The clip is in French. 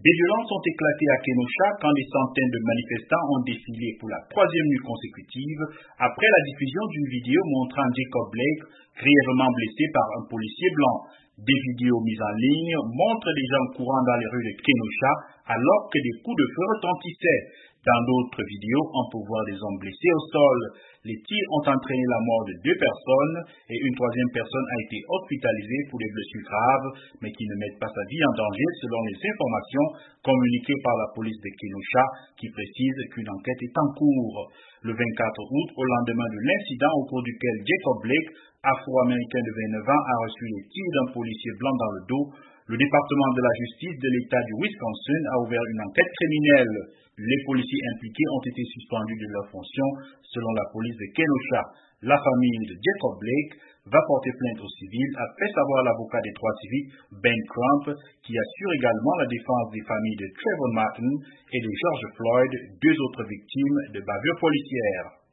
Des violences ont éclaté à Kenosha quand des centaines de manifestants ont défilé pour la troisième nuit consécutive après la diffusion d'une vidéo montrant Jacob Blake grièvement blessé par un policier blanc. Des vidéos mises en ligne montrent des gens courant dans les rues de Kenosha alors que des coups de feu retentissaient. Dans d'autres vidéos, on peut voir des hommes blessés au sol. Les tirs ont entraîné la mort de 2 personnes et une troisième personne a été hospitalisée pour des blessures graves, mais qui ne mettent pas sa vie en danger selon les informations communiquées par la police de Kenosha, qui précise qu'une enquête est en cours. Le 24 août, au lendemain de l'incident au cours duquel Jacob Blake, afro-américain de 29 ans, a reçu les tirs d'un policier blanc dans le dos, le département de la justice de l'État du Wisconsin a ouvert une enquête criminelle. Les policiers impliqués ont été suspendus de leurs fonctions, selon la police de Kenosha. La famille de Jacob Blake va porter plainte au civil, a fait savoir l'avocat des droits civiques Ben Crump, qui assure également la défense des familles de Trayvon Martin et de George Floyd, 2 autres victimes de bavures policières.